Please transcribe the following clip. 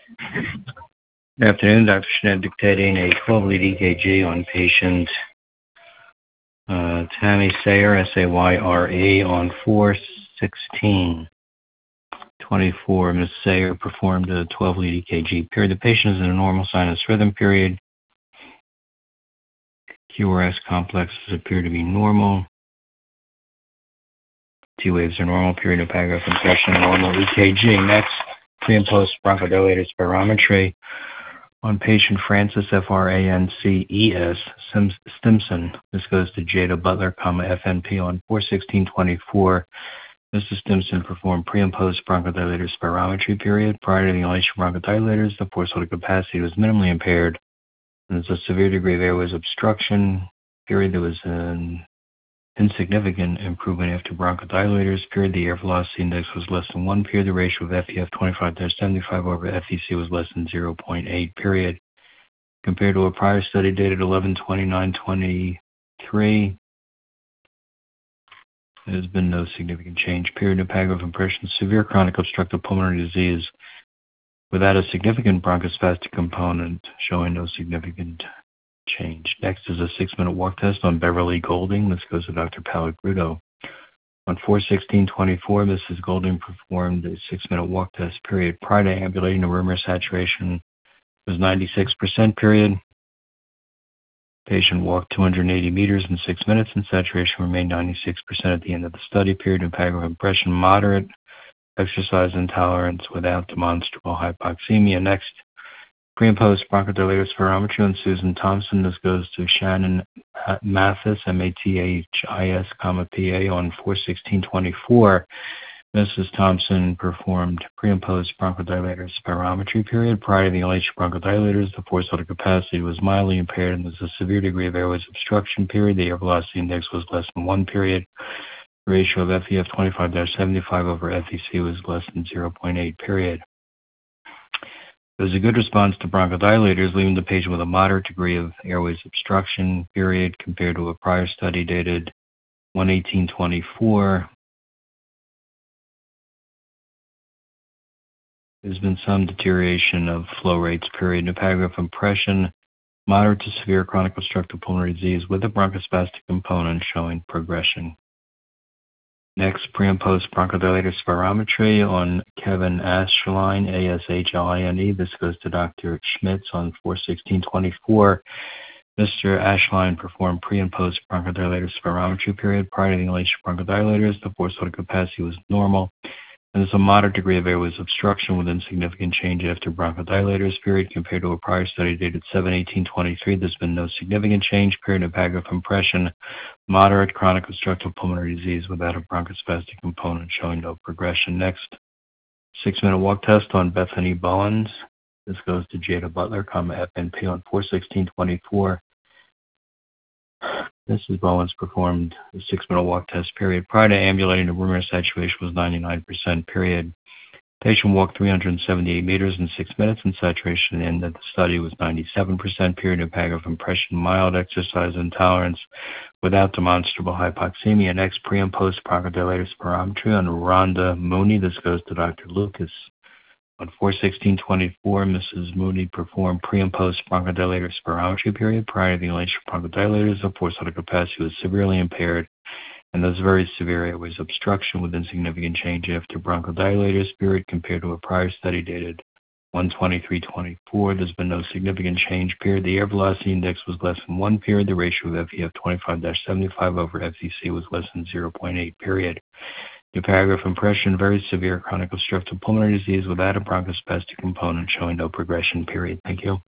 Good afternoon, Dr. Schnitt dictating a 12-lead EKG on patient Tammy Sayre, S-A-Y-R-E, on 4/16/24. Ms. Sayre performed a 12-lead EKG period. The patient is in a normal sinus rhythm period. QRS complexes appear to be normal. T waves are normal. Period of paragraph impression, normal EKG. Next, pre and post bronchodilator spirometry on patient Francis, F-R-A-N-C-E-S, Stimson. This goes to Jada Butler, FNP, on 4/16/24. Mr. Stimson performed pre and post bronchodilator spirometry period. Prior to the inhalation of bronchodilators, the forced vital capacity was minimally impaired. There's a severe degree of airways obstruction. Period. There was an insignificant improvement after bronchodilators. Period. The air velocity index was less than 1. Period. The ratio of FEF 25/75 over FEC was less than 0.8. Period. Compared to a prior study dated 11/29/23, there's been no significant change. Period. No paragraph impression. Severe chronic obstructive pulmonary disease without a significant bronchospastic component, showing no significant change. Next is a 6-minute walk test on Beverly Golding. This goes to Dr. Palagrudo. On 4/16/24, Mrs. Golding performed a 6-minute walk test period. Prior to ambulating, the room air saturation was 96%. Period. Patient walked 280 meters in 6 minutes, and saturation remained 96% at the end of the study. Period. And paragraph impression, moderate exercise intolerance without demonstrable hypoxemia. Next, pre and post bronchodilator spirometry on Susan Thompson. This goes to Shannon Mathis, Mathis, PA, on 4/16/24. Mrs. Thompson performed pre and post bronchodilator spirometry period. Prior to the inhalation of bronchodilators, the forced vital capacity was mildly impaired, and there's a severe degree of airways obstruction. Period. The air velocity index was less than 1. Period. The ratio of FEF 25/75 over FEC was less than 0.8. Period. There was a good response to bronchodilators, leaving the patient with a moderate degree of airways obstruction. Period. Compared to a prior study dated 1/18/24. There's been some deterioration of flow rates. Period. No paragraph impression. Moderate to severe chronic obstructive pulmonary disease with a bronchospastic component, showing progression. Next, pre and post bronchodilator spirometry on Kevin Ashline, A-S-H-L-I-N-E. This goes to Dr. Schmitz on 4/16/24. Mr. Ashline performed pre and post bronchodilator spirometry period. Prior to the inhalation of bronchodilators, the forced vital capacity was normal, and there's a moderate degree of airways obstruction with insignificant change after bronchodilators. Period. Compared to a prior study dated 7/18/23, there's been no significant change. Period. Of paragraph impression, moderate chronic obstructive pulmonary disease without a bronchospastic component, showing no progression. Next, 6-minute walk test on Bethany Bowens. This goes to Jada Butler, FNP, on 4/16/24. Mrs. Bowens performed a 6-minute walk test period. Prior to ambulating, the room air saturation was 99%. Period. Patient walked 378 meters in 6 minutes, and saturation at the end of the study was 97%. Period. No paragraph impression, mild exercise intolerance without demonstrable hypoxemia. Next, pre and post bronchodilator spirometry on Rhonda Mooney. This goes to Dr. Lucas. On 4/16/24, Mrs. Mooney performed pre and post bronchodilator spirometry period. Prior to the inhalation of bronchodilators, the forced vital capacity was severely impaired, and there's very severe airways obstruction with insignificant change after bronchodilators. Period. Compared to a prior study dated 1/23/24, there's been no significant change. Period. The air velocity index was less than 1. Period. The ratio of FEF 25/75 over FEC was less than 0.8. Period. The paragraph impression, very severe chronic obstructive pulmonary disease without a bronchospastic component, showing no progression. Period. Thank you.